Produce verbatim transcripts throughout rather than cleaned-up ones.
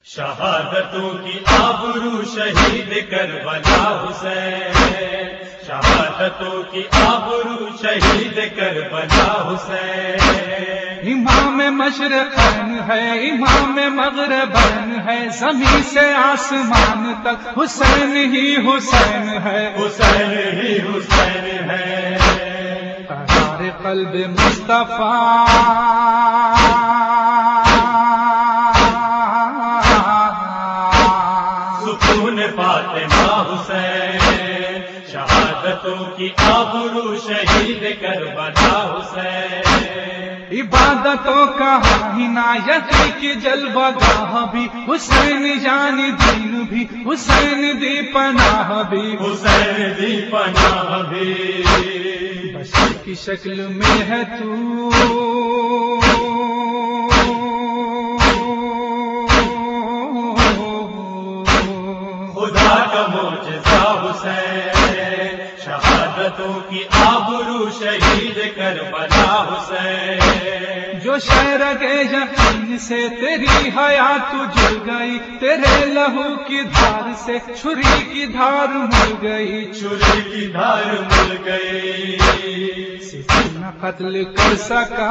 شہادتوں کی آبرو شہید کربلا حسین، شہادتوں کی آبرو شہید کربلا حسین۔ امام مشرقین ہے، امام مغربین ہے، زمین سے آسمان تک حسین ہی حسین ہے، حسین ہی حسین ہے۔ قرار قلب مصطفیٰ سکون فاطمہ حسین، شہادتوں کی آبرو شہید کربلا حسین۔ عبادتوں کا عنایتی کی جلوہ گاہ بھی حسین، جان دین بھی حسین، دی پناہ بھی حسین، دی پناہ بھی۔ بشر کی شکل میں ہے تو خدا کا معجزہ حسین، شہادتوں کی آبرو شہید کربلا حسین۔ جو شہر کے یقین سے تیری حیات جل گئی، تیرے لہو کی دھار سے چھری کی دھار مل گئی، چھری کی دھار مل گئی۔ کسی نہ قتل کر سکا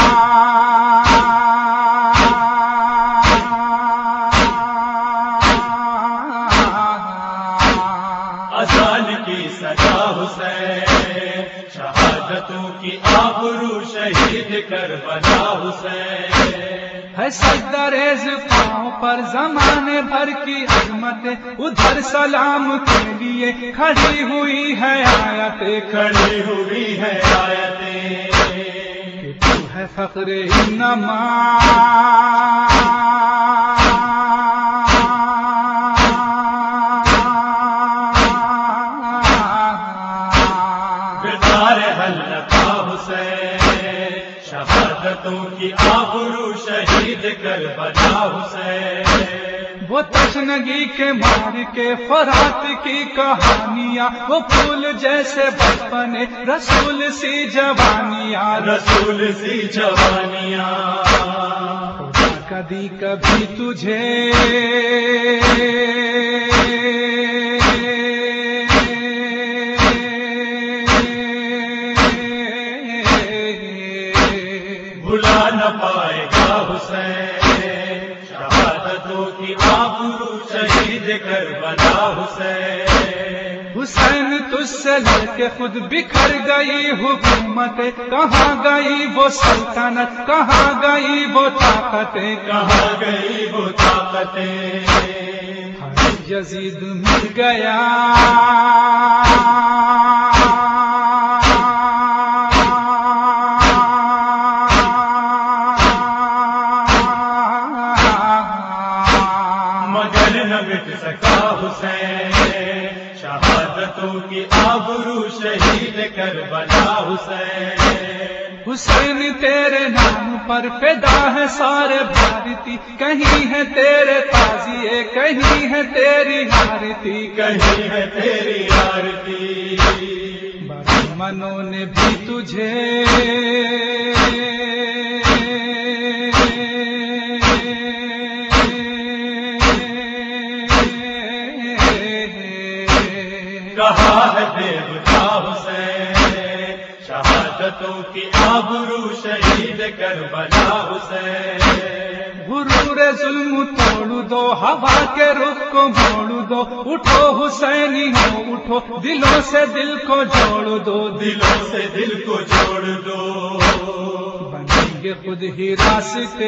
اذان کی سزا حسین، شہادتوں کی آبرو شہید کربلا حسین۔ ہے سجدہ ریز پاؤں پر زمانے بھر کی عظمت، ادھر سلام کے لیے کھڑی ہوئی ہے آیتیں، کھڑی ہوئی ہے آیتیں کہ تو ہے فخر انما شہادتوں کی آبرو شہید کربلا حسین۔ وہ تشنگی کے مار کے فرات کی کہانیاں، وہ پھول جیسے بچپن رسول سی جوانیاں، رسول سی جوانیاں۔ خدا کبھی کبھی تجھے بھلا نہ پائے گا حسین، شہادتوں کی آبرو شہید کربلا حسین۔ حسین تجھ سے لڑ کے خود بکھر گئی حکومت، کہاں گئی وہ سلطنت، کہاں گئی وہ طاقتیں، کہاں گئی وہ طاقتیں۔ یزید مل گیا مگر نہ مٹ سکا حسین، شہادتوں کی آبرو شہید کربلا حسین۔ حسین تیرے نام پر فدا ہے سارے بھارتی، کہیں ہے تیرے تازیے، کہیں ہے تیری آرتی، کہیں ہے تیری آرتی۔ بڑے منوں نے بھی تجھے کہا ہے دیوتا حسین، شہادتوں کی آبرو شہید کربلا حسین۔ غرور ظلم توڑ دو، ہوا کے رخ کو موڑ دو، اٹھو حسینی ہو اٹھو، دلوں سے دل کو جوڑ دو، دلوں سے دل کو جوڑ دو۔ بنیں گے خود ہی راستے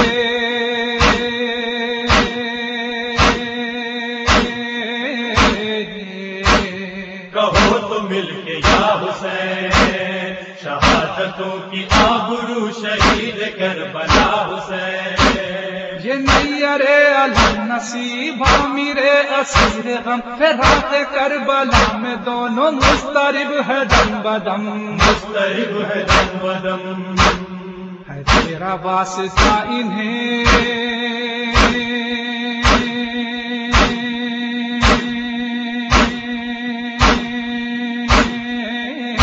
کہو تو مل کے یا حسین، شہادتوں کی آبرو شہید کربلا حسین۔ یہ نیرے علم نصیبہ میرے اسیر غم، فراق کربلا میں دونوں مضطرب ہے دم بدم، مضطرب ہے دم بدم۔ ہے تیرا واسطہ انہیں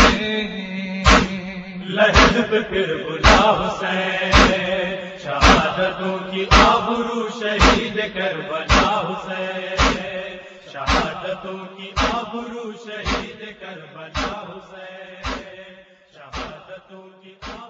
لہد پہ پھر بلا حسین، شہادت شہادتوں کی آبرو شہید کربلا حسین، شہادتوں کی آبرو شہید کربلا حسین، شہادتوں کی